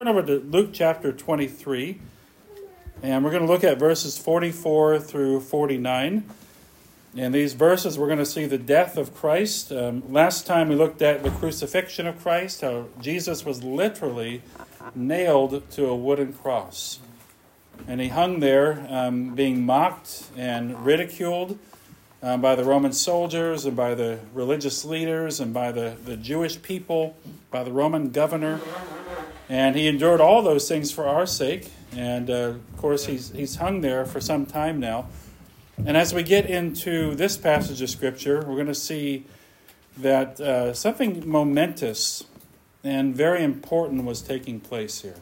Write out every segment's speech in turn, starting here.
over to Luke chapter 23, and we're going to look at verses 44 through 49. In these verses, we're going to see the death of Christ. Last time we looked at the crucifixion of Christ, how Jesus was literally nailed to a wooden cross. And he hung there being mocked and ridiculed by the Roman soldiers and by the religious leaders and by the Jewish people, by the Roman governor. And he endured all those things for our sake. And, of course, he's hung there for some time now. And as we get into this passage of Scripture, we're going to see that something momentous and very important was taking place here.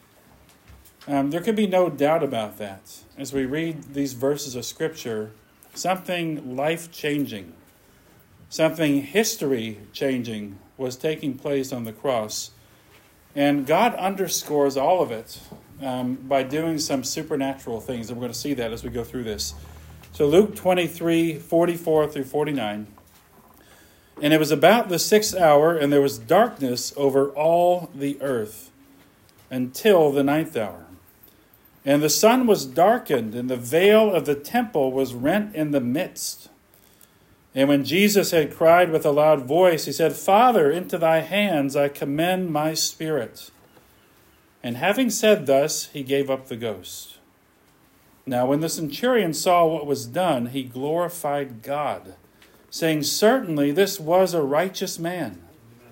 There can be no doubt about that. As we read these verses of Scripture, something life-changing, something history-changing was taking place on the cross. And God underscores all of it by doing some supernatural things. And we're going to see that as we go through this. So Luke 23, 44 through 49. And it was about the 6th hour, and there was darkness over all the earth until the 9th hour. And the sun was darkened, and the veil of the temple was rent in the midst. And when Jesus had cried with a loud voice, he said, Father, into thy hands I commend my spirit. And having said thus, he gave up the ghost. Now when the centurion saw what was done, he glorified God, saying, Certainly this was a righteous man.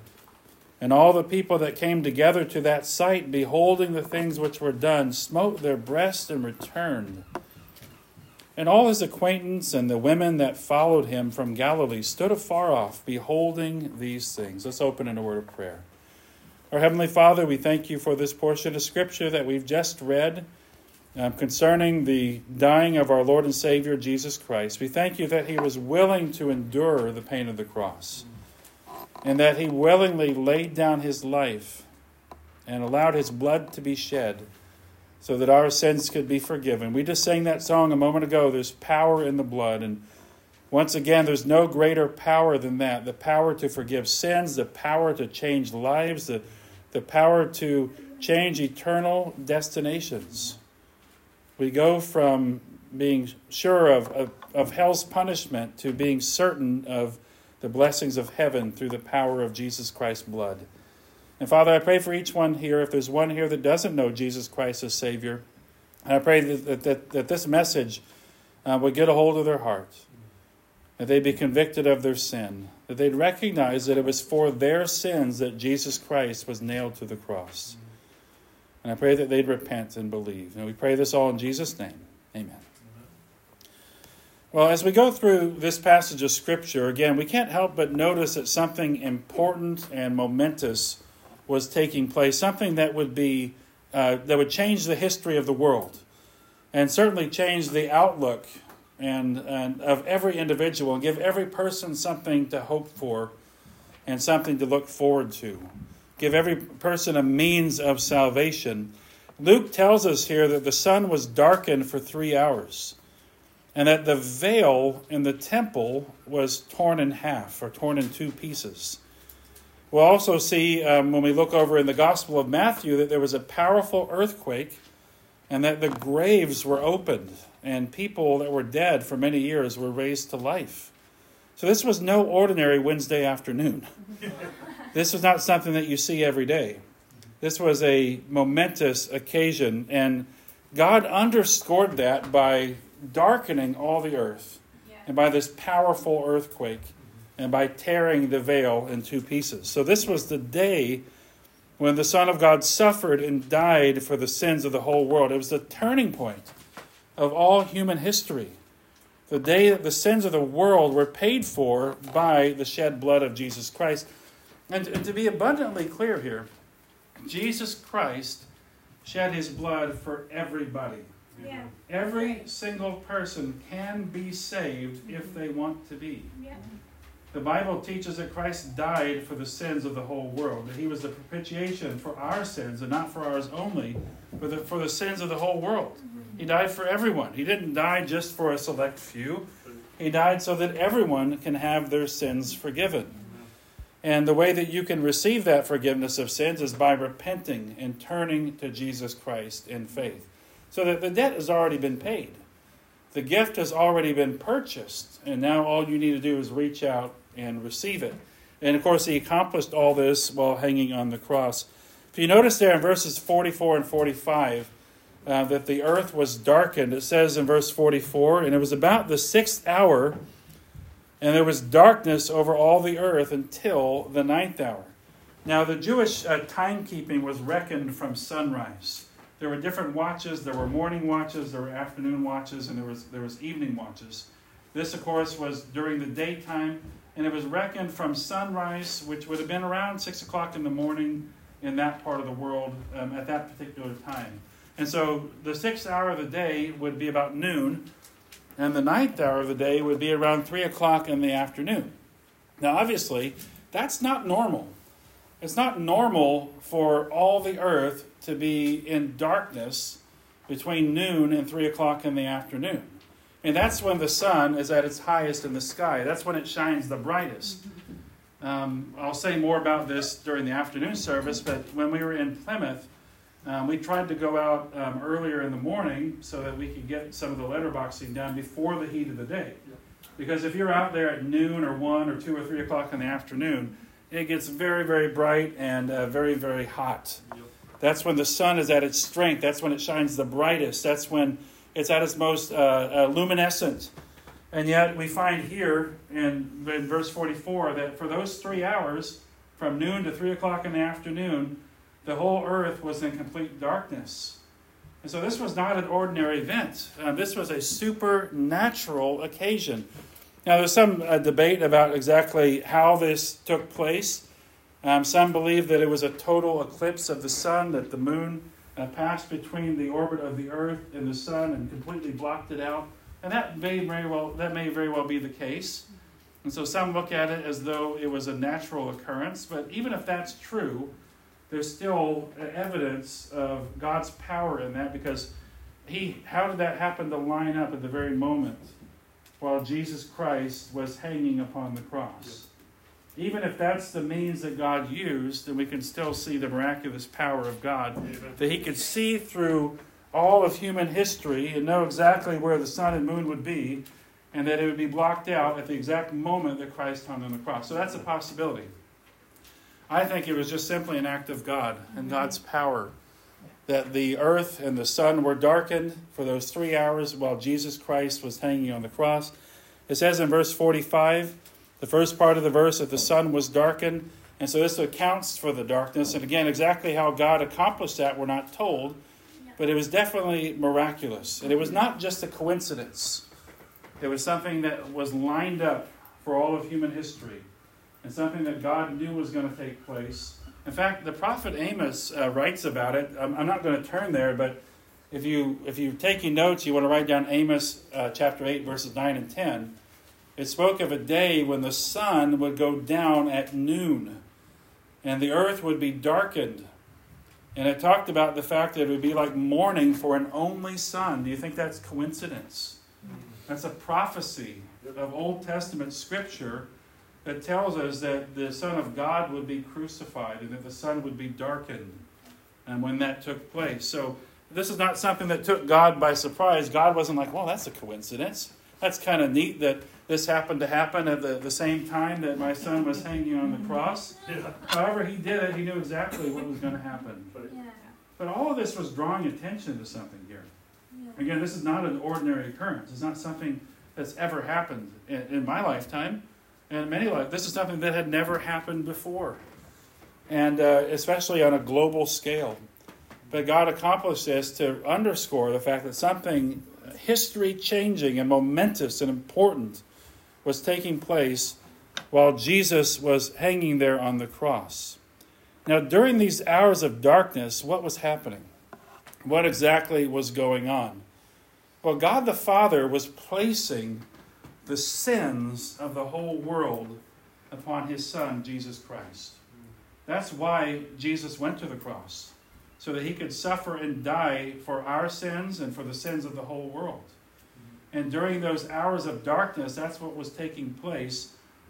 And all the people that came together to that sight, beholding the things which were done, smote their breasts and returned. And all his acquaintance and the women that followed him from Galilee stood afar off, beholding these things. Let's open in a word of prayer. Our Heavenly Father, we thank you for this portion of Scripture that we've just read concerning the dying of our Lord and Savior, Jesus Christ. We thank you that he was willing to endure the pain of the cross, and that he willingly laid down his life and allowed his blood to be shed so that our sins could be forgiven. We just sang that song a moment ago, there's power in the blood. And once again, there's no greater power than that. The power to forgive sins, the power to change lives, the power to change eternal destinations. We go from being sure of hell's punishment to being certain of the blessings of heaven through the power of Jesus Christ's blood. And Father, I pray for each one here, if there's one here that doesn't know Jesus Christ as Savior, and I pray that this message would get a hold of their heart, that they'd be convicted of their sin, that they'd recognize that it was for their sins that Jesus Christ was nailed to the cross. And I pray that they'd repent and believe. And we pray this all in Jesus' name. Amen. Well, as we go through this passage of Scripture, again, we can't help but notice that something important and momentous was taking place, something that would that would change the history of the world, and certainly change the outlook and of every individual, and give every person something to hope for and something to look forward to. Give every person a means of salvation. Luke tells us here that the sun was darkened for 3 hours, and that the veil in the temple was torn in half, or torn in 2 pieces. We'll also see, when we look over in the Gospel of Matthew, that there was a powerful earthquake, and that the graves were opened, and people that were dead for many years were raised to life. So this was no ordinary Wednesday afternoon. This was not something that you see every day. This was a momentous occasion, and God underscored that by darkening all the earth, and by this powerful earthquake, and by tearing the veil in 2 pieces. So this was the day when the Son of God suffered and died for the sins of the whole world. It was the turning point of all human history. The day that the sins of the world were paid for by the shed blood of Jesus Christ. And to be abundantly clear here, Jesus Christ shed his blood for everybody. Yeah. Every single person can be saved if they want to be. Yeah. The Bible teaches that Christ died for the sins of the whole world, that he was the propitiation for our sins, and not for ours only, but for the sins of the whole world. He died for everyone. He didn't die just for a select few. He died so that everyone can have their sins forgiven. And the way that you can receive that forgiveness of sins is by repenting and turning to Jesus Christ in faith. So that the debt has already been paid. The gift has already been purchased. And now all you need to do is reach out and receive it. And of course, he accomplished all this while hanging on the cross. If you notice there in verses 44 and 45, that the earth was darkened. It says in verse 44, and it was about the 6th hour, and there was darkness over all the earth until the 9th hour. Now, the Jewish timekeeping was reckoned from sunrise. There were different watches. There were morning watches, there were afternoon watches, and there was evening watches. This, of course, was during the daytime, and it was reckoned from sunrise, which would have been around 6 o'clock in the morning in that part of the world at that particular time. And so the 6th hour of the day would be about noon, and the 9th hour of the day would be around 3 o'clock in the afternoon. Now, obviously, that's not normal. It's not normal for all the earth to be in darkness between noon and 3 o'clock in the afternoon. And that's when the sun is at its highest in the sky. That's when it shines the brightest. I'll say more about this during the afternoon service, but when we were in Plymouth, we tried to go out earlier in the morning so that we could get some of the letterboxing done before the heat of the day. Because if you're out there at noon or 1 or 2 or 3 o'clock in the afternoon, it gets very, very bright and very, very hot. That's when the sun is at its strength. That's when it shines the brightest. That's when it's at its most luminescent. And yet we find here in verse 44 that for those 3 hours, from noon to 3 o'clock in the afternoon, the whole earth was in complete darkness. And so this was not an ordinary event. This was a supernatural occasion. Now, there's some debate about exactly how this took place. Some believe that it was a total eclipse of the sun, that the moon passed between the orbit of the earth and the sun and completely blocked it out. And that may very well be the case. And so some look at it as though it was a natural occurrence. But even if that's true, there's still evidence of God's power in that, because how did that happen to line up at the very moment while Jesus Christ was hanging upon the cross? Even if that's the means that God used, then we can still see the miraculous power of God. Amen. That he could see through all of human history and know exactly where the sun and moon would be, and that it would be blocked out at the exact moment that Christ hung on the cross. So that's a possibility. I think it was just simply an act of God and God's power, that the earth and the sun were darkened for those 3 hours while Jesus Christ was hanging on the cross. It says in verse 45, the first part of the verse, that the sun was darkened. And so this accounts for the darkness. And again, exactly how God accomplished that, we're not told. But it was definitely miraculous. And it was not just a coincidence. It was something that was lined up for all of human history. And something that God knew was going to take place. In fact, the prophet Amos writes about it. I'm not going to turn there, but if you're taking notes, you want to write down Amos chapter 8, verses 9 and 10. It spoke of a day when the sun would go down at noon, and the earth would be darkened. And it talked about the fact that it would be like mourning for an only son. Do you think that's coincidence? That's a prophecy of Old Testament scripture that tells us that the Son of God would be crucified and that the sun would be darkened, and when that took place. So this is not something that took God by surprise. God wasn't like, well, that's a coincidence. That's kind of neat that this happened to happen at the same time that my son was hanging on the cross. Yeah. However he did it, he knew exactly what was going to happen. Yeah. But all of this was drawing attention to something here. Yeah. Again, this is not an ordinary occurrence. It's not something that's ever happened in my lifetime. And in many lives, this is something that had never happened before. And especially on a global scale. But God accomplished this to underscore the fact that something history-changing and momentous and important was taking place while Jesus was hanging there on the cross. Now, during these hours of darkness, what was happening? What exactly was going on? Well, God the Father was placing the sins of the whole world upon his Son, Jesus Christ. That's why Jesus went to the cross, so that he could suffer and die for our sins and for the sins of the whole world. And during those hours of darkness, that's what was taking place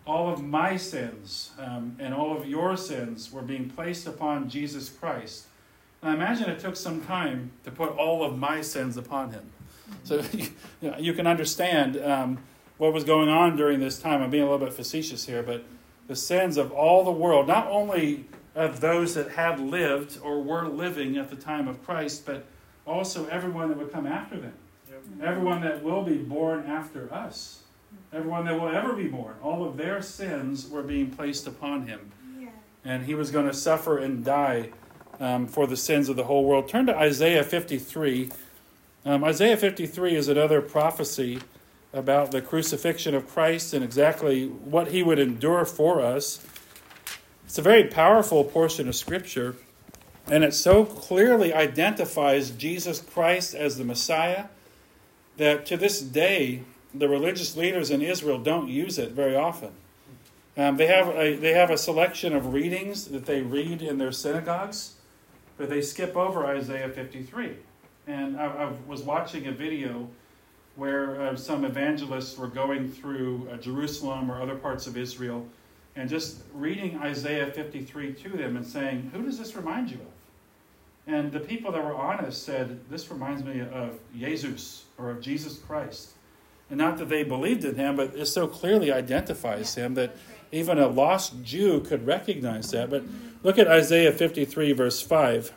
all of my sins and all of your sins were being placed upon Jesus Christ. And I imagine it took some time to put all of my sins upon him. So you can understand what was going on during this time. I'm being a little bit facetious here, but the sins of all the world, not only of those that had lived or were living at the time of Christ, but also everyone that would come after them. Yep. Everyone that will be born after us. Everyone that will ever be born. All of their sins were being placed upon him. Yeah. And he was going to suffer and die for the sins of the whole world. Turn to Isaiah 53. Isaiah 53 is another prophecy about the crucifixion of Christ and exactly what he would endure for us. It's a very powerful portion of Scripture, and it so clearly identifies Jesus Christ as the Messiah that to this day, the religious leaders in Israel don't use it very often. They have a selection of readings that they read in their synagogues, but they skip over Isaiah 53. And I was watching a video where some evangelists were going through Jerusalem or other parts of Israel and just reading Isaiah 53 to them and saying, who does this remind you of? And the people that were honest said, this reminds me of Jesus or of Jesus Christ. And not that they believed in him, but it so clearly identifies him that even a lost Jew could recognize that. But look at Isaiah 53, verse 5.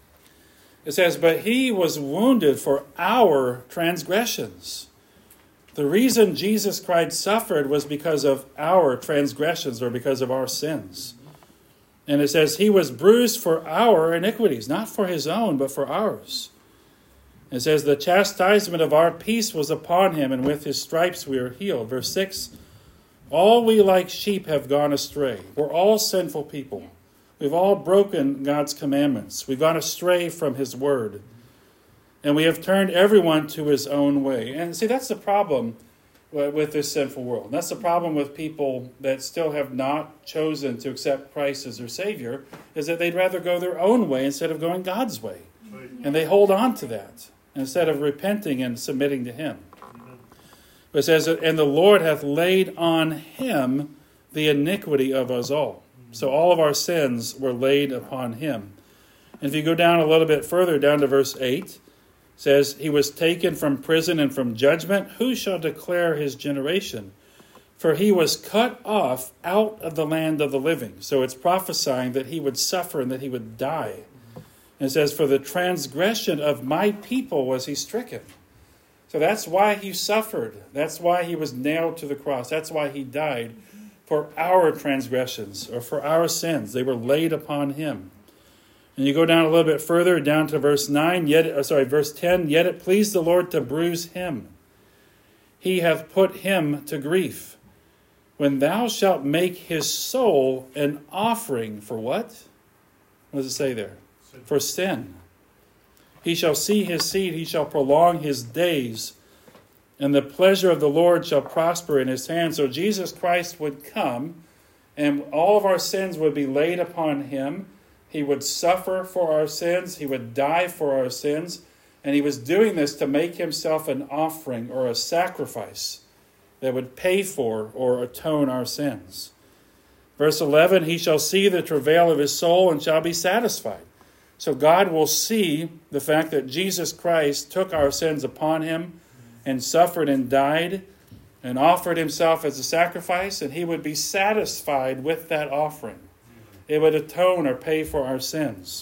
It says, but he was wounded for our transgressions. The reason Jesus Christ suffered was because of our transgressions or because of our sins. And it says, he was bruised for our iniquities, not for his own, but for ours. It says, the chastisement of our peace was upon him, and with his stripes we are healed. Verse 6, all we like sheep have gone astray. We're all sinful people. We've all broken God's commandments. We've gone astray from his word. And we have turned everyone to his own way. And see, that's the problem with this sinful world. That's the problem with people that still have not chosen to accept Christ as their Savior, is that they'd rather go their own way instead of going God's way. And they hold on to that instead of repenting and submitting to him. But it says, and the Lord hath laid on him the iniquity of us all. So all of our sins were laid upon him. And if you go down a little bit further, down to verse 8, it says, he was taken from prison and from judgment. Who shall declare his generation? For he was cut off out of the land of the living. So it's prophesying that he would suffer and that he would die. And it says, for the transgression of my people was he stricken. So that's why he suffered. That's why he was nailed to the cross. That's why he died. For our transgressions, or for our sins, they were laid upon him. And you go down a little bit further, down to verse 10, yet it pleased the Lord to bruise him. He hath put him to grief. When thou shalt make his soul an offering for what? What does it say there? Sin. For sin. He shall see his seed, he shall prolong his days, and the pleasure of the Lord shall prosper in his hand. So Jesus Christ would come, and all of our sins would be laid upon him. He would suffer for our sins. He would die for our sins. And he was doing this to make himself an offering or a sacrifice that would pay for or atone our sins. Verse 11, he shall see the travail of his soul and shall be satisfied. So God will see the fact that Jesus Christ took our sins upon him and suffered and died and offered himself as a sacrifice, and he would be satisfied with that offering. It would atone or pay for our sins.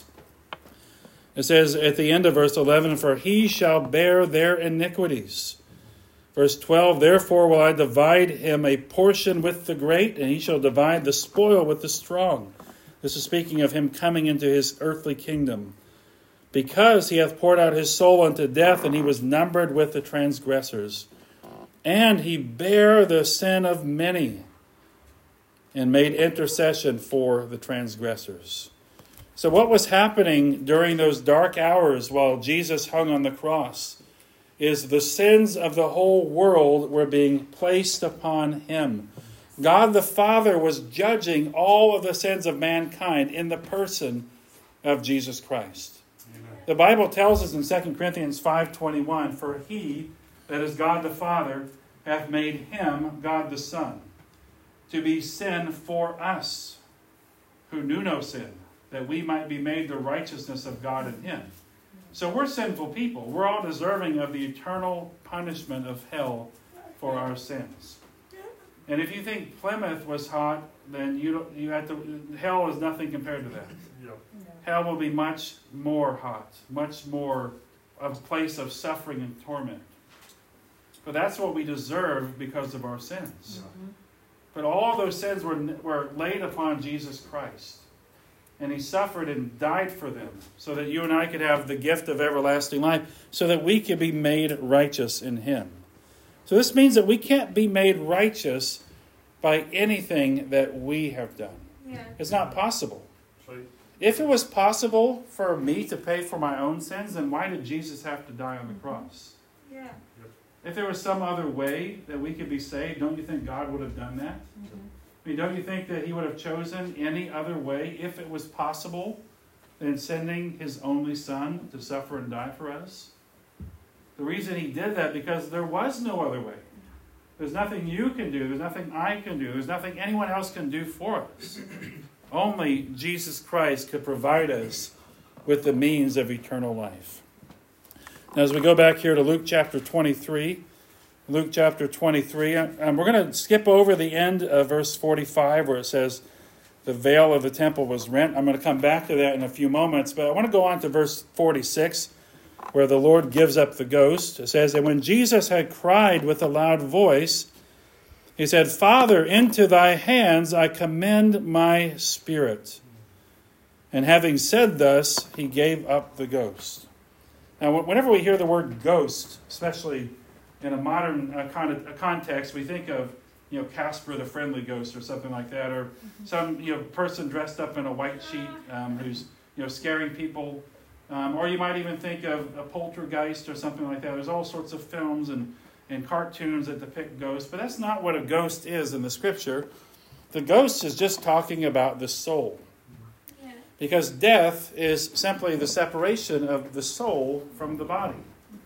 It says at the end of verse 11, for he shall bear their iniquities. Verse 12, therefore will I divide him a portion with the great, and he shall divide the spoil with the strong. This is speaking of him coming into his earthly kingdom. Because he hath poured out his soul unto death, and he was numbered with the transgressors. And he bare the sin of many, and made intercession for the transgressors. So what was happening during those dark hours while Jesus hung on the cross is the sins of the whole world were being placed upon him. God the Father was judging all of the sins of mankind in the person of Jesus Christ. The Bible tells us in 2 Corinthians 5:21, for he, that is God the Father, hath made him, God the Son, to be sin for us, who knew no sin, that we might be made the righteousness of God in him. So we're sinful people. We're all deserving of the eternal punishment of hell for our sins. And if you think Plymouth was hot, then hell is nothing compared to that. Yep. Hell will be much more hot, much more a place of suffering and torment. But that's what we deserve because of our sins. Mm-hmm. But all those sins were laid upon Jesus Christ. And he suffered and died for them so that you and I could have the gift of everlasting life, so that we could be made righteous in him. So this means that we can't be made righteous by anything that we have done. Yeah. It's not possible. If it was possible for me to pay for my own sins, then why did Jesus have to die on the cross? Yeah. If there was some other way that we could be saved, don't you think God would have done that? Mm-hmm. I mean, don't you think that he would have chosen any other way, if it was possible, than sending his only son to suffer and die for us? The reason he did that, because there was no other way. There's nothing you can do. There's nothing I can do. There's nothing anyone else can do for us. Only Jesus Christ could provide us with the means of eternal life. Now, as we go back here to Luke chapter 23, we're going to skip over the end of verse 45 where it says, the veil of the temple was rent. I'm going to come back to that in a few moments, but I want to go on to verse 46, where the Lord gives up the ghost. It says, and when Jesus had cried with a loud voice, he said, Father, into thy hands I commend my spirit. And having said thus, he gave up the ghost. Now, whenever we hear the word ghost, especially in a modern context, we think of, Casper the Friendly Ghost or something like that, or some person dressed up in a white sheet who's scaring people, or you might even think of a poltergeist or something like that. There's all sorts of films and cartoons that depict ghosts, but that's not what a ghost is in the Scripture. The ghost is just talking about the soul, because death is simply the separation of the soul from the body.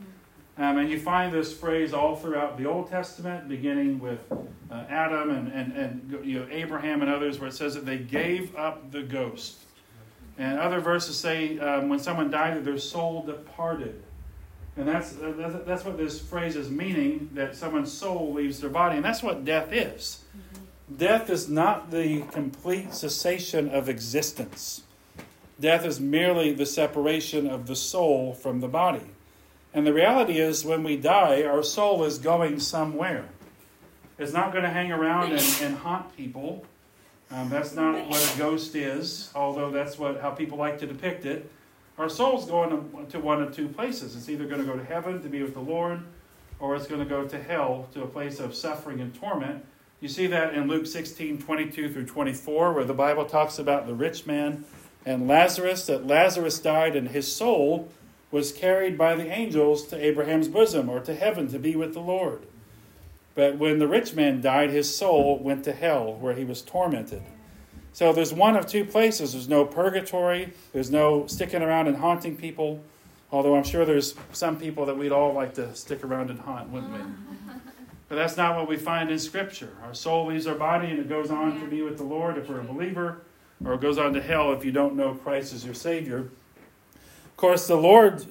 And you find this phrase all throughout the Old Testament, beginning with Adam and Abraham and others, where it says that they gave up the ghost. And other verses say when someone died, that their soul departed. And that's what this phrase is meaning, that someone's soul leaves their body. And that's what death is. Mm-hmm. Death is not the complete cessation of existence. Death is merely the separation of the soul from the body. And the reality is, when we die, our soul is going somewhere. It's not going to hang around and haunt people. That's not what a ghost is, although that's how people like to depict it. Our soul's going to one of two places. It's either going to go to heaven to be with the Lord, or it's going to go to hell, to a place of suffering and torment. You see that in Luke 16:22 through 24, where the Bible talks about the rich man and Lazarus, that Lazarus died and his soul was carried by the angels to Abraham's bosom, or to heaven to be with the Lord. But when the rich man died, his soul went to hell, where he was tormented. So there's one of two places. There's no purgatory. There's no sticking around and haunting people. Although I'm sure there's some people that we'd all like to stick around and haunt, wouldn't we? But that's not what we find in Scripture. Our soul leaves our body and it goes on to be with the Lord if we're a believer, or it goes on to hell if you don't know Christ as your Savior. Of course, the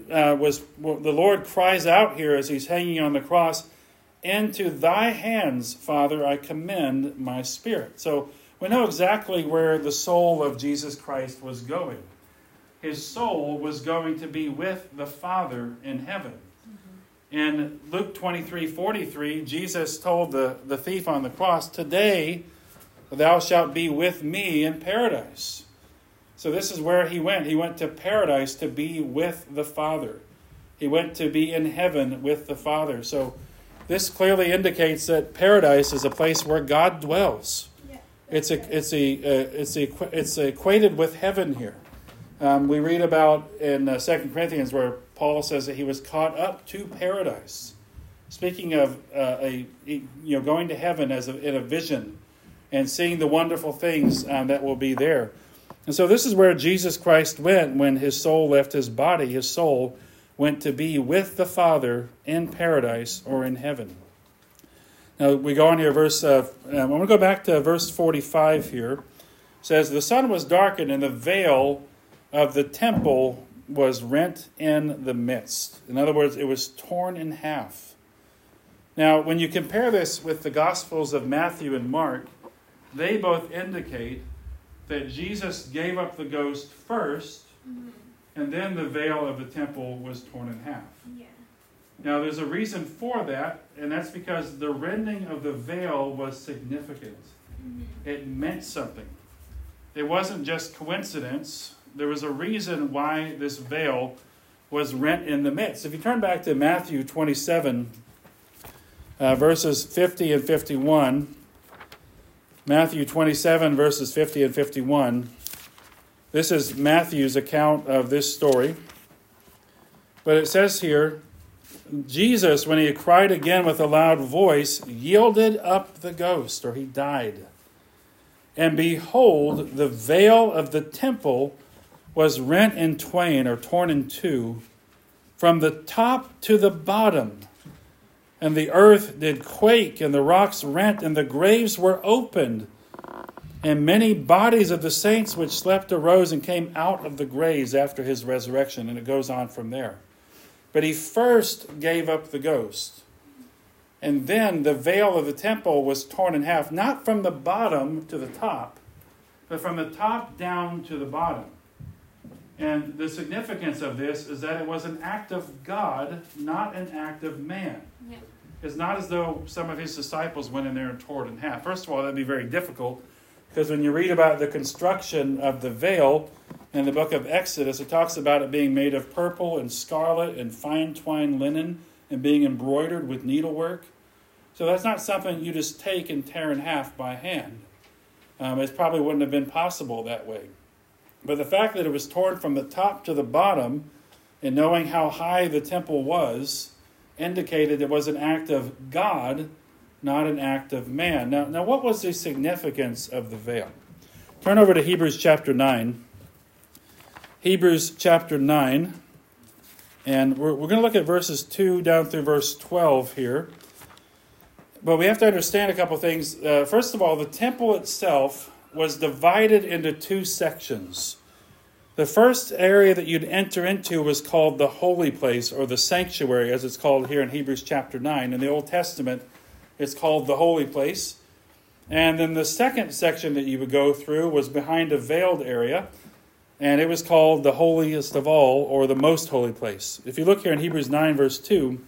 Lord cries out here as he's hanging on the cross, into thy hands, Father, I commend my spirit. So we know exactly where the soul of Jesus Christ was going. His soul was going to be with the Father in heaven. Mm-hmm. In Luke 23:43, Jesus told the thief on the cross, today thou shalt be with me in paradise. So this is where he went. He went to paradise to be with the Father. He went to be in heaven with the Father. So this clearly indicates that paradise is a place where God dwells. Yeah, it's equated with heaven here. We read about in 2 Corinthians where Paul says that he was caught up to paradise. Speaking of going to heaven in a vision and seeing the wonderful things that will be there. And so this is where Jesus Christ went when his soul left his body. His soul went to be with the Father in paradise or in heaven. Now we go on here, I'm going to go back to verse 45 here. It says, the sun was darkened and the veil of the temple was rent in the midst. In other words, it was torn in half. Now, when you compare this with the Gospels of Matthew and Mark, they both indicate that Jesus gave up the ghost first, and then the veil of the temple was torn in half. Yeah. Now, there's a reason for that, and that's because the rending of the veil was significant. It meant something. It wasn't just coincidence. There was a reason why this veil was rent in the midst. If you turn back to Matthew 27, verses 50 and 51, Matthew 27, verses 50 and 51, this is Matthew's account of this story. But it says here, Jesus, when he had cried again with a loud voice, yielded up the ghost, or he died. And behold, the veil of the temple was rent in twain, or torn in two, from the top to the bottom. And the earth did quake, and the rocks rent, and the graves were opened. And many bodies of the saints which slept arose and came out of the graves after his resurrection. And it goes on from there. But he first gave up the ghost. And then the veil of the temple was torn in half, not from the bottom to the top, but from the top down to the bottom. And the significance of this is that it was an act of God, not an act of man. Yeah. It's not as though some of his disciples went in there and tore it in half. First of all, that'd be very difficult, because when you read about the construction of the veil in the book of Exodus, it talks about it being made of purple and scarlet and fine twined linen and being embroidered with needlework. So that's not something you just take and tear in half by hand. It probably wouldn't have been possible that way. But the fact that it was torn from the top to the bottom, and knowing how high the temple was, indicated it was an act of God, not an act of man. Now, what was the significance of the veil? Turn over to Hebrews chapter 9. Hebrews chapter 9. And we're going to look at verses 2 down through verse 12 here. But we have to understand a couple things. First of all, the temple itself was divided into two sections. The first area that you'd enter into was called the holy place, or the sanctuary, as it's called here in Hebrews chapter 9. In the Old Testament, it's called the holy place. And then the second section that you would go through was behind a veiled area, and it was called the holiest of all, or the most holy place. If you look here in Hebrews 9, verse 2,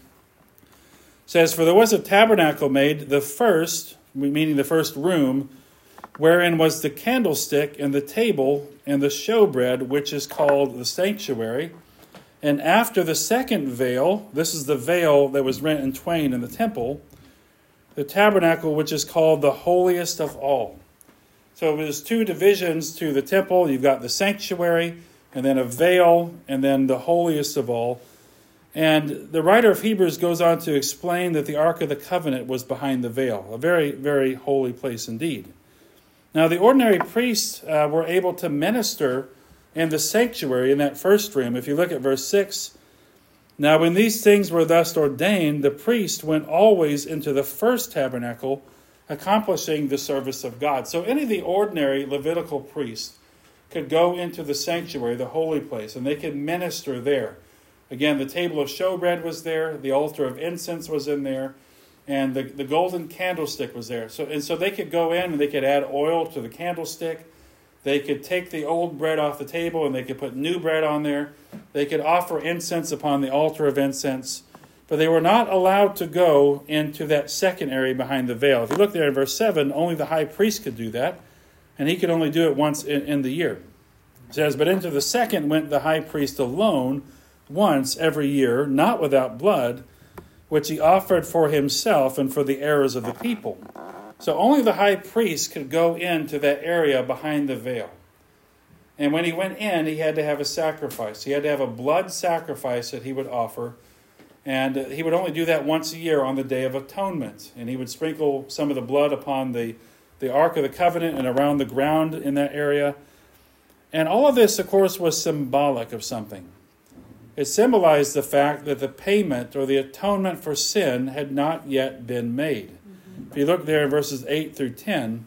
it says, "For there was a tabernacle made, the first," meaning the first room, "wherein was the candlestick and the table and the showbread, which is called the sanctuary. And after the second veil," this is the veil that was rent in twain in the temple, "the tabernacle which is called the holiest of all." So there's two divisions to the temple. You've got the sanctuary, and then a veil, and then the holiest of all. And the writer of Hebrews goes on to explain that the Ark of the Covenant was behind the veil, a very, very holy place indeed. Now, the ordinary priests were able to minister in the sanctuary in that first room. If you look at verse 6, "Now when these things were thus ordained, the priest went always into the first tabernacle, accomplishing the service of God." So any of the ordinary Levitical priests could go into the sanctuary, the holy place, and they could minister there. Again, the table of showbread was there, the altar of incense was in there, and the golden candlestick was there. So they could go in and they could add oil to the candlestick. They could take the old bread off the table and they could put new bread on there. They could offer incense upon the altar of incense. But they were not allowed to go into that second area behind the veil. If you look there in verse 7, only the high priest could do that, and he could only do it once in the year. It says, "But into the second went the high priest alone once every year, not without blood, which he offered for himself and for the errors of the people." So only the high priest could go into that area behind the veil. And when he went in, he had to have a sacrifice. He had to have a blood sacrifice that he would offer. And he would only do that once a year on the Day of Atonement. And he would sprinkle some of the blood upon the Ark of the Covenant and around the ground in that area. And all of this, of course, was symbolic of something. It symbolized the fact that the payment or the atonement for sin had not yet been made. If you look there in verses 8 through 10,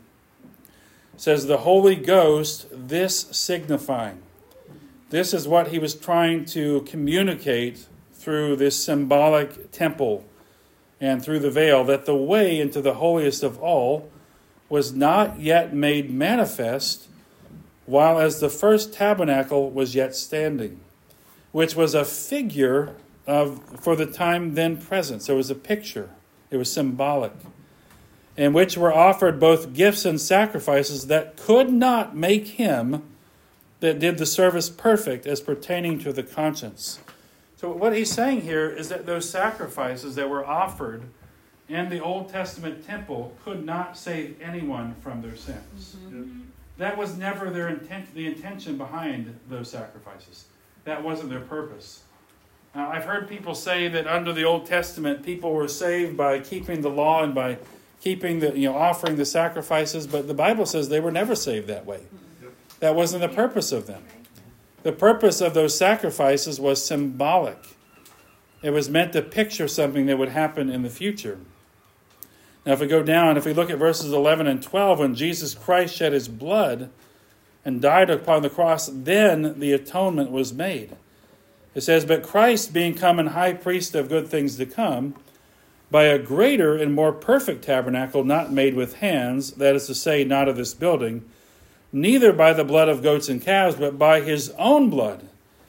it says, the Holy Ghost, this signifying. This is what he was trying to communicate through this symbolic temple and through the veil, that the way into the holiest of all was not yet made manifest, while as the first tabernacle was yet standing, which was a figure for the time then present. So it was a picture. It was symbolic. In which were offered both gifts and sacrifices that could not make him that did the service perfect as pertaining to the conscience. So what he's saying here is that those sacrifices that were offered in the Old Testament temple could not save anyone from their sins. Mm-hmm. That was never the intention behind those sacrifices. That wasn't their purpose. Now, I've heard people say that under the Old Testament, people were saved by keeping the law and by keeping offering the sacrifices, but the Bible says they were never saved that way. That wasn't the purpose of them. The purpose of those sacrifices was symbolic. It was meant to picture something that would happen in the future. Now, if we go down, if we look at verses 11 and 12, when Jesus Christ shed his blood and died upon the cross, then the atonement was made. It says, but Christ, being come and high priest of good things to come, by a greater and more perfect tabernacle, not made with hands, that is to say, not of this building, neither by the blood of goats and calves, but by his own blood,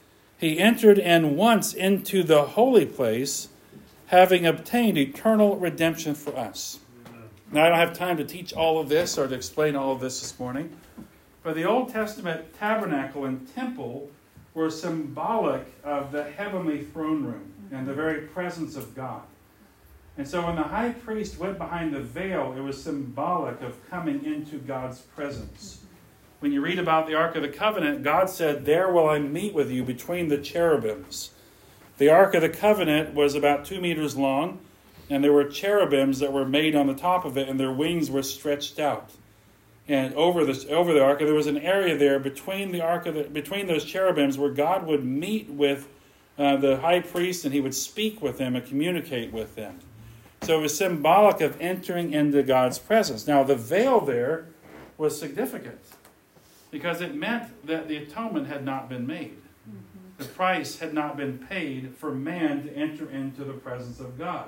he entered in once into the holy place, having obtained eternal redemption for us. Now, I don't have time to teach all of this or to explain all of this morning, but the Old Testament tabernacle and temple were symbolic of the heavenly throne room and the very presence of God. And so when the high priest went behind the veil, it was symbolic of coming into God's presence. When you read about the Ark of the Covenant, God said, there will I meet with you between the cherubims. The Ark of the Covenant was about 2 meters long, and there were cherubims that were made on the top of it, and their wings were stretched out. And over the Ark, there was an area there between those cherubims where God would meet with the high priest, and he would speak with them and communicate with them. So it was symbolic of entering into God's presence. Now, the veil there was significant because it meant that the atonement had not been made. Mm-hmm. The price had not been paid for man to enter into the presence of God.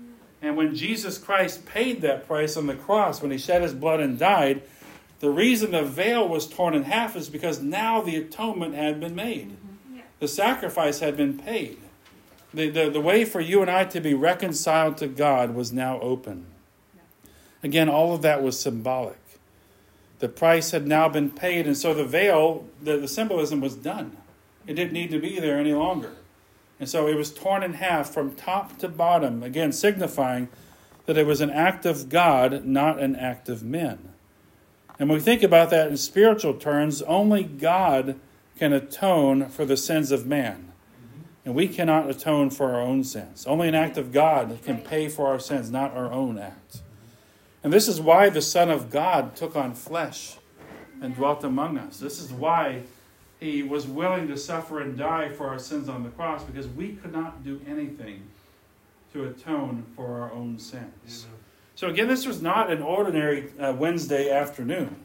And when Jesus Christ paid that price on the cross, when he shed his blood and died, the reason the veil was torn in half is because now the atonement had been made. Mm-hmm. Yeah. The sacrifice had been paid. The way for you and I to be reconciled to God was now open. Again, all of that was symbolic. The price had now been paid, and so the veil, the symbolism was done. It didn't need to be there any longer. And so it was torn in half from top to bottom, again signifying that it was an act of God, not an act of men. And when we think about that in spiritual terms, only God can atone for the sins of man. And we cannot atone for our own sins. Only an act of God can pay for our sins, not our own act. And this is why the Son of God took on flesh and dwelt among us. This is why he was willing to suffer and die for our sins on the cross, because we could not do anything to atone for our own sins. So again, this was not an ordinary Wednesday afternoon.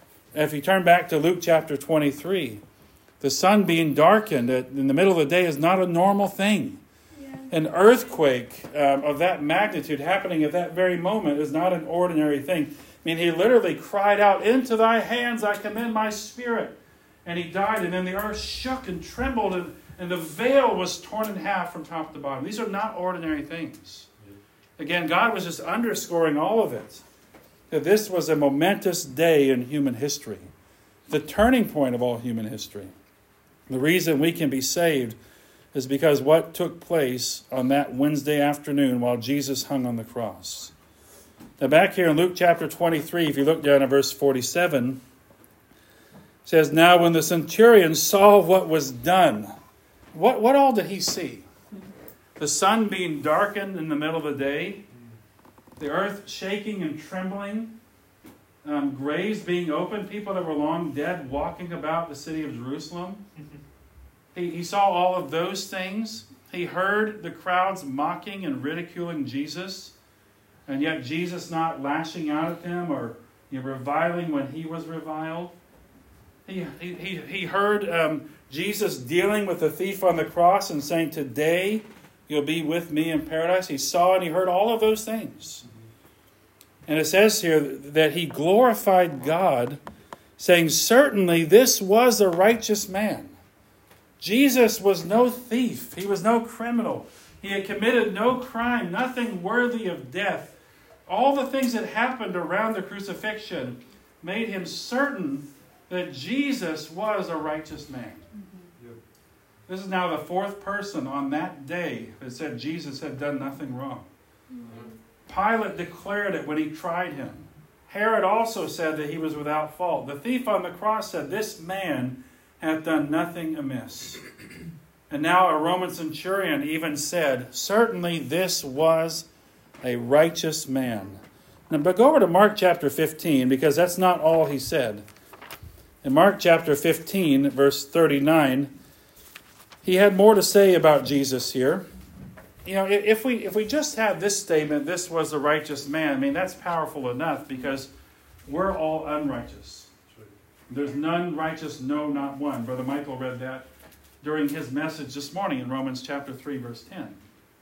If you turn back to Luke chapter 23, the sun being darkened in the middle of the day is not a normal thing. Yeah. An earthquake of that magnitude happening at that very moment is not an ordinary thing. I mean, he literally cried out, into thy hands I commend my spirit. And he died, and then the earth shook and trembled, and the veil was torn in half from top to bottom. These are not ordinary things. Again, God was just underscoring all of it. That this was a momentous day in human history. The turning point of all human history. The reason we can be saved is because what took place on that Wednesday afternoon while Jesus hung on the cross. Now back here in Luke chapter 23, if you look down at verse 47, it says, now when the centurion saw what was done, what all did he see? The sun being darkened in the middle of the day, the earth shaking and trembling, graves being opened, people that were long dead walking about the city of Jerusalem. He saw all of those things. He heard the crowds mocking and ridiculing Jesus. And yet Jesus not lashing out at them or reviling when he was reviled. He heard Jesus dealing with the thief on the cross and saying, today you'll be with me in paradise. He saw and he heard all of those things. And it says here that he glorified God, saying, certainly this was a righteous man. Jesus was no thief. He was no criminal. He had committed no crime, nothing worthy of death. All the things that happened around the crucifixion made him certain that Jesus was a righteous man. Yep. This is now the fourth person on that day that said Jesus had done nothing wrong. Pilate declared it when he tried him. Herod also said that he was without fault. The thief on the cross said, this man hath done nothing amiss. And now a Roman centurion even said, certainly this was a righteous man. Now, but go over to Mark chapter 15, because that's not all he said. In Mark chapter 15, verse 39, he had more to say about Jesus here. If we just had this statement, this was a righteous man, that's powerful enough, because we're all unrighteous. There's none righteous, no, not one. Brother Michael read that during his message this morning in Romans chapter 3, verse 10.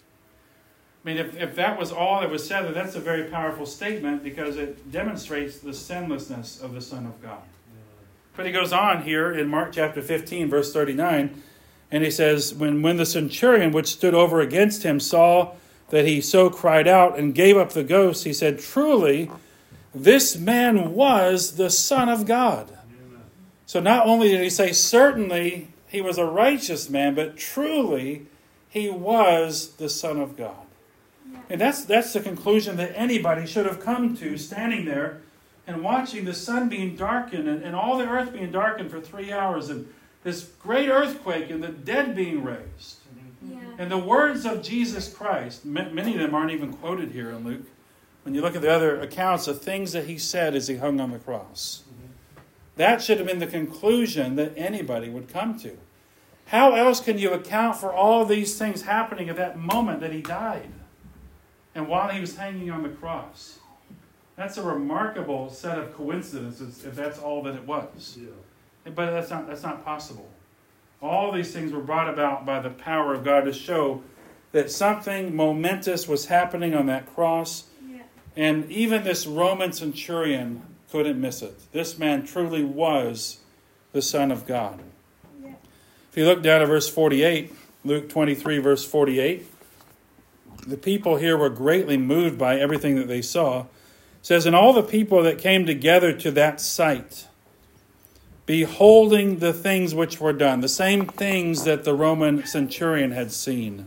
If that was all that was said, then that's a very powerful statement, because it demonstrates the sinlessness of the Son of God. But he goes on here in Mark chapter 15, verse 39, and he says, when the centurion which stood over against him saw that he so cried out and gave up the ghost, he said, truly, this man was the Son of God. Amen. So not only did he say, certainly he was a righteous man, but truly he was the Son of God. Yeah. And that's the conclusion that anybody should have come to, standing there and watching the sun being darkened and all the earth being darkened for 3 hours, and this great earthquake and the dead being raised. Yeah. And the words of Jesus Christ, many of them aren't even quoted here in Luke. When you look at the other accounts of things that he said as he hung on the cross. That should have been the conclusion that anybody would come to. How else can you account for all these things happening at that moment that he died? And while he was hanging on the cross. That's a remarkable set of coincidences, if that's all that it was. Yeah. But that's not possible. All these things were brought about by the power of God to show that something momentous was happening on that cross. Yeah. And even this Roman centurion couldn't miss it. This man truly was the Son of God. Yeah. If you look down at verse 48, Luke 23, verse 48, the people here were greatly moved by everything that they saw. It says, and all the people that came together to that sight, beholding the things which were done, the same things that the Roman centurion had seen,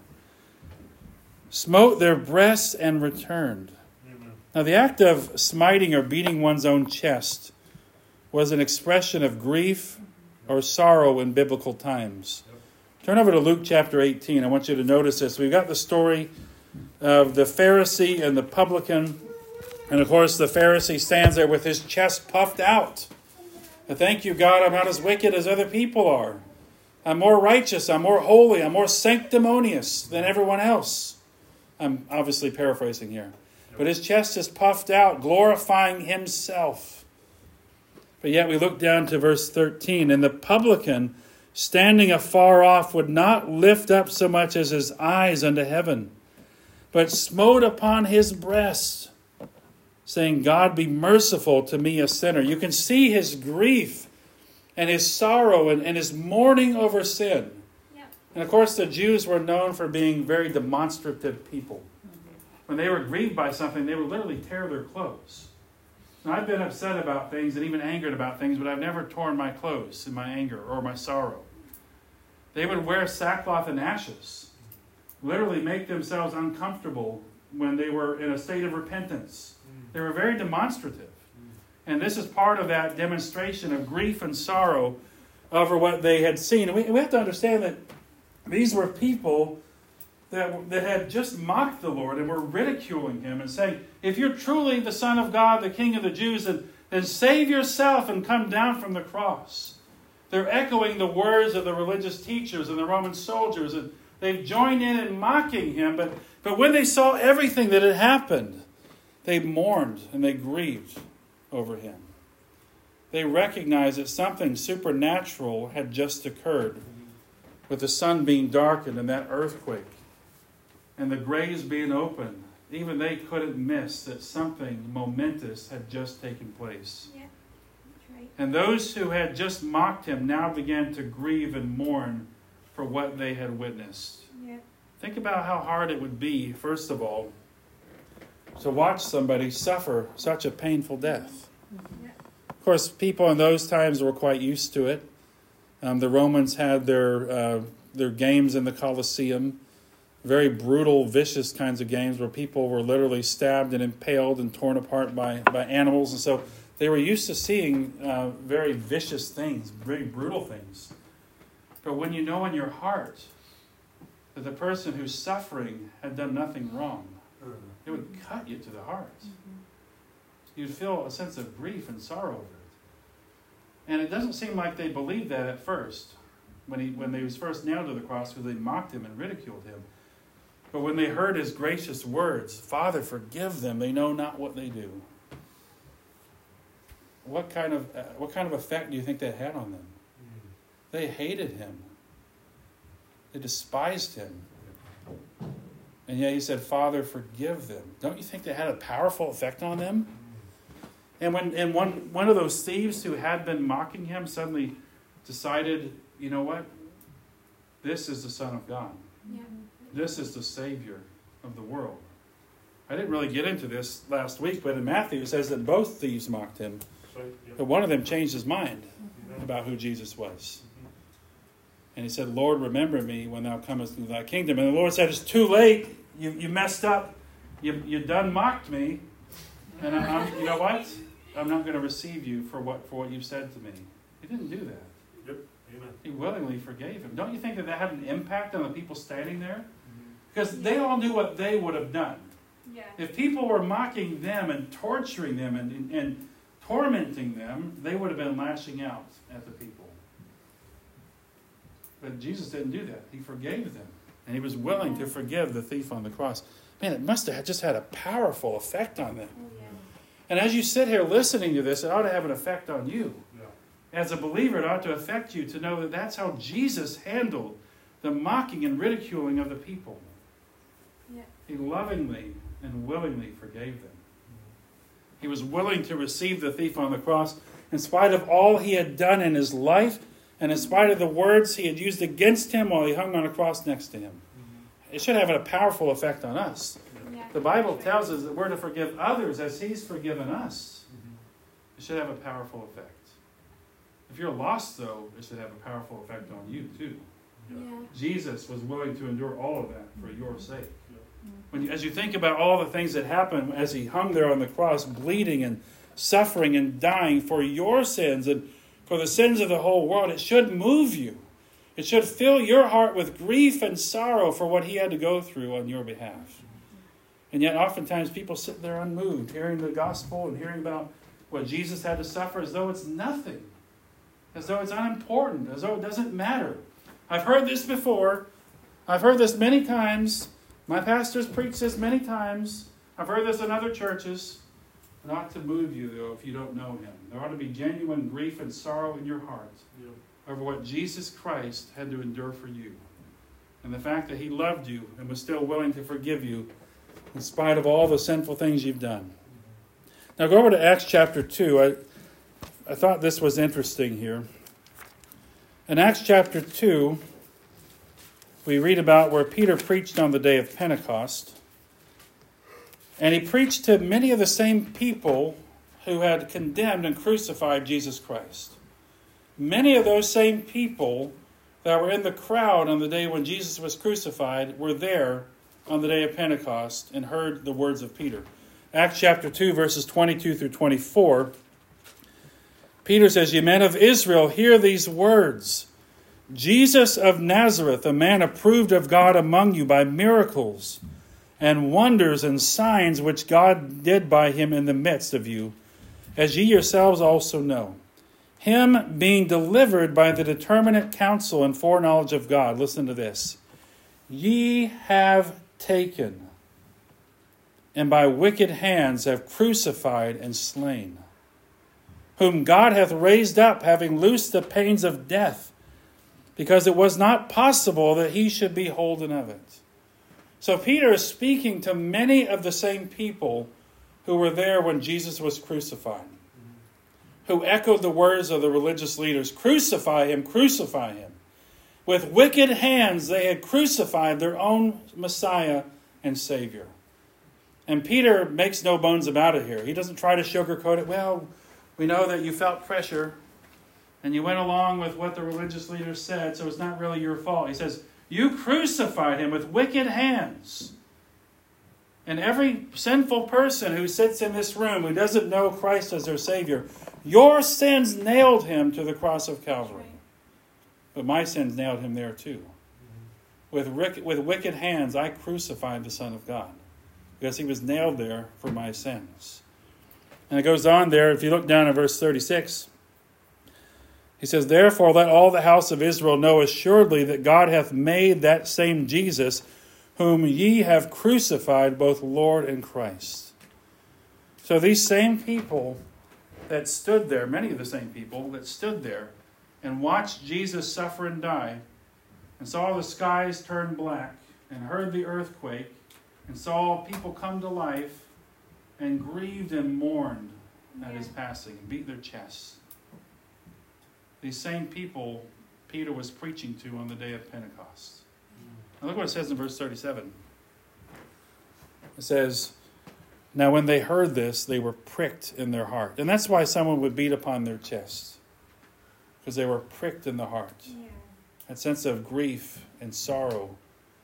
smote their breasts and returned. Amen. Now the act of smiting or beating one's own chest was an expression of grief or sorrow in biblical times. Yep. Turn over to Luke chapter 18. I want you to notice this. We've got the story of the Pharisee and the publican. And of course the Pharisee stands there with his chest puffed out. Thank you, God, I'm not as wicked as other people are. I'm more righteous, I'm more holy, I'm more sanctimonious than everyone else. I'm obviously paraphrasing here. But his chest is puffed out, glorifying himself. But yet we look down to verse 13. And the publican, standing afar off, would not lift up so much as his eyes unto heaven, but smote upon his breast, saying, God, be merciful to me, a sinner. You can see his grief and his sorrow and his mourning over sin. Yeah. And of course, the Jews were known for being very demonstrative people. When they were grieved by something, they would literally tear their clothes. Now, I've been upset about things and even angered about things, but I've never torn my clothes in my anger or my sorrow. They would wear sackcloth and ashes, literally make themselves uncomfortable when they were in a state of repentance. They were very demonstrative. And this is part of that demonstration of grief and sorrow over what they had seen. And we have to understand that these were people that had just mocked the Lord and were ridiculing him and saying, if you're truly the Son of God, the King of the Jews, then save yourself and come down from the cross. They're echoing the words of the religious teachers and the Roman soldiers, and they've joined in mocking him. But when they saw everything that had happened, They mourned and they grieved over him. They recognized that something supernatural had just occurred, with the sun being darkened and that earthquake and the graves being opened. Even they couldn't miss that something momentous had just taken place. Yeah, that's right. And those who had just mocked him now began to grieve and mourn for what they had witnessed. Yeah. Think about how hard it would be, first of all, to watch somebody suffer such a painful death. Yeah. Of course, people in those times were quite used to it. The Romans had their games in the Colosseum, very brutal, vicious kinds of games where people were literally stabbed and impaled and torn apart by animals. And so they were used to seeing very vicious things, very brutal things. But when you know in your heart that the person who's suffering had done nothing wrong, it would cut you to the heart. You'd feel a sense of grief and sorrow over it. And it doesn't seem like they believed that at first, when he was first nailed to the cross, because they mocked him and ridiculed him. But when they heard his gracious words, "Father, forgive them, they know not what they do." What kind of effect do you think that had on them? They hated him. They despised him. And yet he said, "Father, forgive them." Don't you think that had a powerful effect on them? And when one of those thieves who had been mocking him suddenly decided, you know what? This is the Son of God. Yeah. This is the Savior of the world. I didn't really get into this last week, but in Matthew it says that both thieves mocked him. But one of them changed his mind about who Jesus was. And he said, "Lord, remember me when thou comest into thy kingdom." And the Lord said, "It's too late. You messed up. You done mocked me. And I'm you know what? I'm not going to receive you for what you've said to me." He didn't do that. Yep. Amen. He willingly forgave him. Don't you think that had an impact on the people standing there? Because they all knew what they would have done. Yeah. If people were mocking them and torturing them and tormenting them, they would have been lashing out at the people. But Jesus didn't do that. He forgave them. And he was willing to forgive the thief on the cross. Man, it must have just had a powerful effect on them. Oh, yeah. And as you sit here listening to this, it ought to have an effect on you. Yeah. As a believer, it ought to affect you to know that that's how Jesus handled the mocking and ridiculing of the people. Yeah. He lovingly and willingly forgave them. He was willing to receive the thief on the cross in spite of all he had done in his life and in spite of the words he had used against him while he hung on a cross next to him. It should have a powerful effect on us. Yeah. The Bible tells us that we're to forgive others as he's forgiven us. It should have a powerful effect. If you're lost, though, it should have a powerful effect on you, too. Yeah. Jesus was willing to endure all of that for your sake. As you think about all the things that happened as he hung there on the cross, bleeding and suffering and dying for your sins and for the sins of the whole world, it should move you. It should fill your heart with grief and sorrow for what he had to go through on your behalf. And yet oftentimes people sit there unmoved, hearing the gospel and hearing about what Jesus had to suffer as though it's nothing, as though it's unimportant, as though it doesn't matter. I've heard this before. I've heard this many times. My pastor's preached this many times. I've heard this in other churches. It ought to move you, though, if you don't know him. There ought to be genuine grief and sorrow in your heart over what Jesus Christ had to endure for you. And the fact that he loved you and was still willing to forgive you in spite of all the sinful things you've done. Now go over to Acts chapter 2. I thought this was interesting here. In Acts chapter 2, we read about where Peter preached on the day of Pentecost. And he preached to many of the same people who had condemned and crucified Jesus Christ. Many of those same people that were in the crowd on the day when Jesus was crucified were there on the day of Pentecost and heard the words of Peter. Acts chapter 2, verses 22 through 24. Peter says, "Ye men of Israel, hear these words. Jesus of Nazareth, a man approved of God among you by miracles and wonders and signs which God did by him in the midst of you, as ye yourselves also know. Him being delivered by the determinate counsel and foreknowledge of God," listen to this, "ye have taken and by wicked hands have crucified and slain, whom God hath raised up, having loosed the pains of death, because it was not possible that he should be holden of it. So Peter is speaking to many of the same people who were there when Jesus was crucified, who echoed the words of the religious leaders, "Crucify him, crucify him." With wicked hands they had crucified their own Messiah and Savior. And Peter makes no bones about it here. He doesn't try to sugarcoat it. Well, we know that you felt pressure and you went along with what the religious leaders said, so it's not really your fault. He says, you crucified him with wicked hands. And every sinful person who sits in this room who doesn't know Christ as their Savior, your sins nailed him to the cross of Calvary. But my sins nailed him there too. With wicked hands, I crucified the Son of God, because he was nailed there for my sins. And it goes on there, if you look down at verse 36, he says, therefore let all the house of Israel know assuredly that God hath made that same Jesus, whom ye have crucified, both Lord and Christ. So these same people that stood there, many of the same people that stood there and watched Jesus suffer and die, and saw the skies turn black, and heard the earthquake, and saw people come to life, and grieved and mourned at his passing, and beat their chests. These same people Peter was preaching to on the day of Pentecost. Now look what it says in verse 37. It says, now when they heard this, they were pricked in their heart. And that's why someone would beat upon their chest, because they were pricked in the heart. Yeah. That sense of grief and sorrow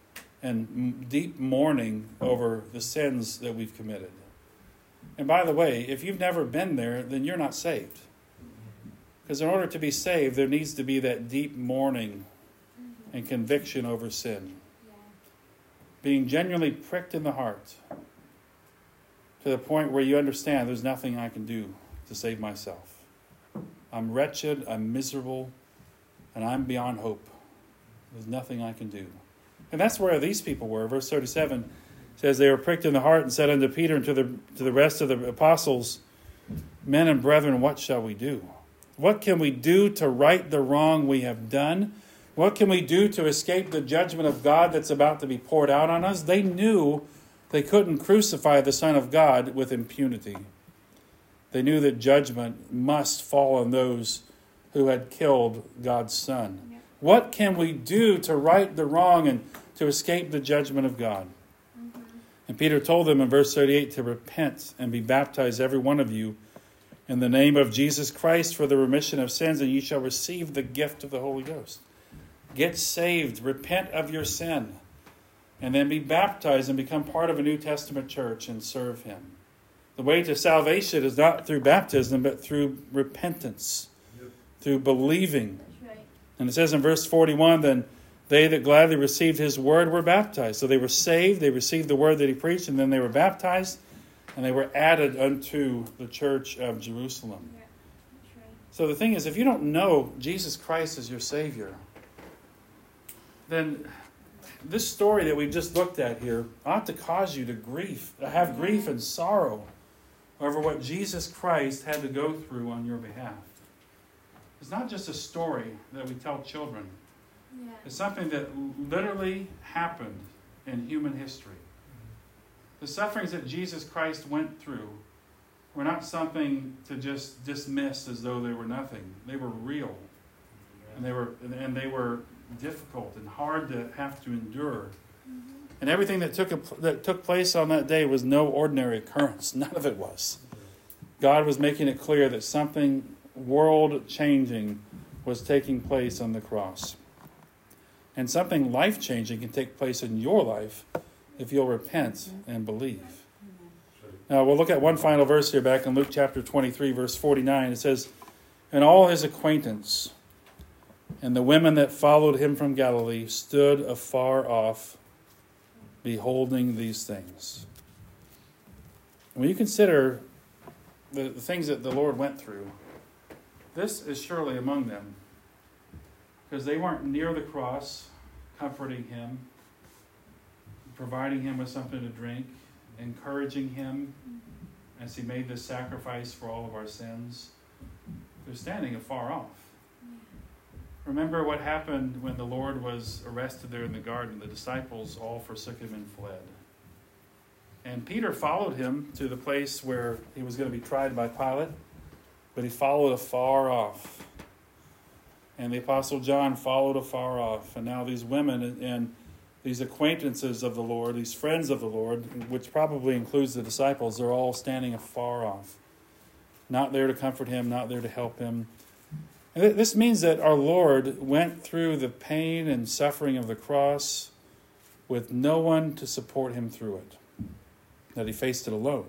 and deep mourning over the sins that we've committed. And by the way, if you've never been there, then you're not saved. Because in order to be saved, there needs to be that deep mourning and conviction over sin. Yeah. Being genuinely pricked in the heart to the point where you understand there's nothing I can do to save myself. I'm wretched, I'm miserable, and I'm beyond hope. There's nothing I can do. And that's where these people were. Verse 37 says, they were pricked in the heart and said unto Peter and to the rest of the apostles, men and brethren, what shall we do? What can we do to right the wrong we have done? What can we do to escape the judgment of God that's about to be poured out on us? They knew they couldn't crucify the Son of God with impunity. They knew that judgment must fall on those who had killed God's Son. Yep. What can we do to right the wrong and to escape the judgment of God? Mm-hmm. And Peter told them in verse 38 to repent and be baptized, every one of you, in the name of Jesus Christ for the remission of sins, and ye shall receive the gift of the Holy Ghost. Get saved, repent of your sin, and then be baptized and become part of a New Testament church and serve him. The way to salvation is not through baptism, but through repentance, through believing. That's right. And it says in verse 41, then they that gladly received his word were baptized. So they were saved, they received the word that he preached, and then they were baptized, and they were added unto the church of Jerusalem. Yeah. That's right. So the thing is, if you don't know Jesus Christ as your Savior, then this story that we just looked at here ought to cause you to have grief and sorrow over what Jesus Christ had to go through on your behalf. It's not just a story that we tell children. Yeah. It's something that literally happened in human history. The sufferings that Jesus Christ went through were not something to just dismiss as though they were nothing. They were real. And they were difficult and hard to have to endure. Mm-hmm. And everything that took place on that day was no ordinary occurrence. None of it was. God was making it clear that something world-changing was taking place on the cross. And something life-changing can take place in your life if you'll repent and believe. Now, we'll look at one final verse here back in Luke chapter 23, verse 49. It says, and all his acquaintance and the women that followed him from Galilee stood afar off, beholding these things. When you consider the things that the Lord went through, this is surely among them. Because they weren't near the cross, comforting him, providing him with something to drink, encouraging him as he made this sacrifice for all of our sins, they're standing afar off. Remember what happened when the Lord was arrested there in the garden. The disciples all forsook him and fled. And Peter followed him to the place where he was going to be tried by Pilate, but he followed afar off. And the Apostle John followed afar off. And now these women and these acquaintances of the Lord, these friends of the Lord, which probably includes the disciples, they're all standing afar off. Not there to comfort him, not there to help him. And this means that our Lord went through the pain and suffering of the cross with no one to support him through it. That he faced it alone.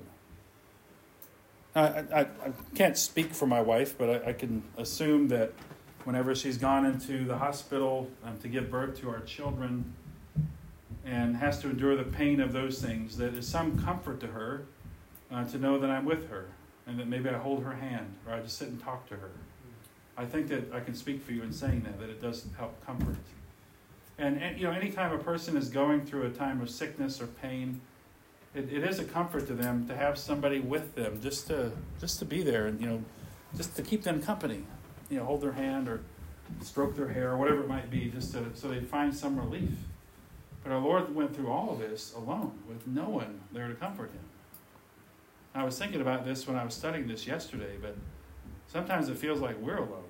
I can't speak for my wife, but I can assume that whenever she's gone into the hospital to give birth to our children and has to endure the pain of those things, that is some comfort to her to know that I'm with her and that maybe I hold her hand or I just sit and talk to her. I think that I can speak for you in saying that it does help comfort. And anytime a person is going through a time of sickness or pain, it is a comfort to them to have somebody with them, just to be there and just to keep them company, hold their hand or stroke their hair or whatever it might be, so they find some relief. But our Lord went through all of this alone, with no one there to comfort him. I was thinking about this when I was studying this yesterday, but sometimes it feels like we're alone.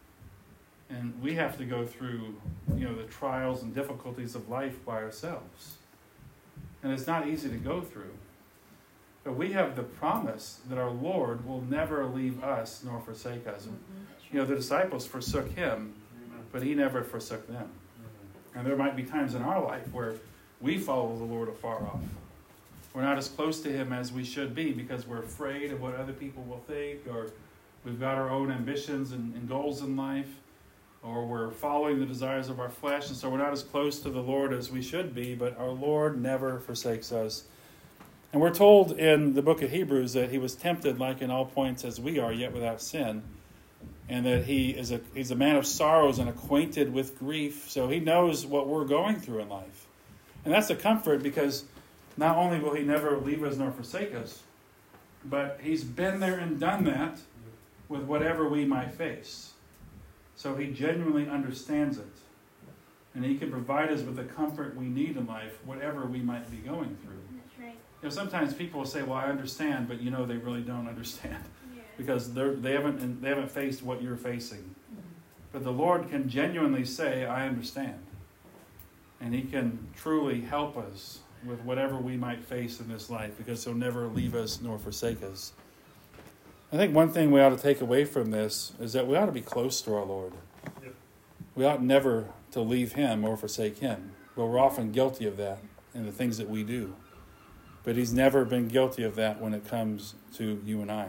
And we have to go through, the trials and difficulties of life by ourselves. And it's not easy to go through. But we have the promise that our Lord will never leave us nor forsake us. The disciples forsook him, but he never forsook them. And there might be times in our life where we follow the Lord afar off. We're not as close to him as we should be because we're afraid of what other people will think, or we've got our own ambitions and goals in life, or we're following the desires of our flesh, and so we're not as close to the Lord as we should be, but our Lord never forsakes us. And we're told in the book of Hebrews that he was tempted like in all points as we are, yet without sin, and that he's a man of sorrows and acquainted with grief, so he knows what we're going through in life. And that's a comfort because not only will he never leave us nor forsake us, but he's been there and done that with whatever we might face. So he genuinely understands it. And he can provide us with the comfort we need in life, whatever we might be going through. That's right. Sometimes people will say, well, I understand, but they really don't understand. Yeah. Because they haven't faced what you're facing. But the Lord can genuinely say, I understand. And he can truly help us with whatever we might face in this life, because he'll never leave us nor forsake us. I think one thing we ought to take away from this is that we ought to be close to our Lord. Yep. We ought never to leave him or forsake him. But we're often guilty of that in the things that we do. But he's never been guilty of that when it comes to you and I.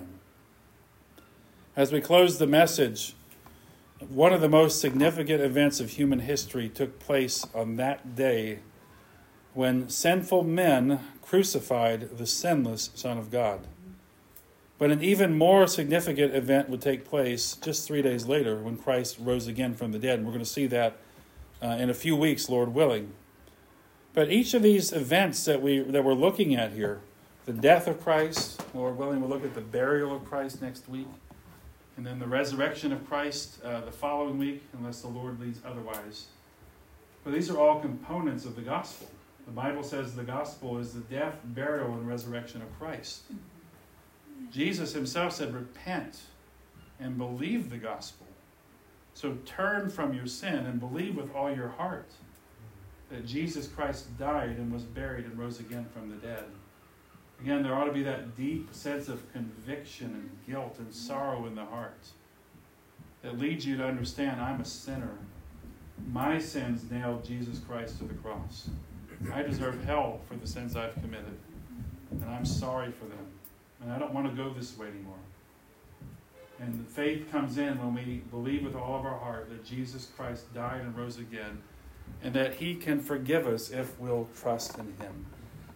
As we close the message, one of the most significant events of human history took place on that day when sinful men crucified the sinless Son of God. But an even more significant event would take place just 3 days later when Christ rose again from the dead. And we're going to see that in a few weeks, Lord willing. But each of these events that we're looking at here, the death of Christ, Lord willing, we'll look at the burial of Christ next week, and then the resurrection of Christ the following week, unless the Lord leads otherwise. But these are all components of the gospel. The Bible says the gospel is the death, burial, and resurrection of Christ. Jesus himself said, repent and believe the gospel. So turn from your sin and believe with all your heart that Jesus Christ died and was buried and rose again from the dead. Again, there ought to be that deep sense of conviction and guilt and sorrow in the heart that leads you to understand I'm a sinner. My sins nailed Jesus Christ to the cross. I deserve hell for the sins I've committed, and I'm sorry for them. And I don't want to go this way anymore. And faith comes in when we believe with all of our heart that Jesus Christ died and rose again, and that he can forgive us if we'll trust in him.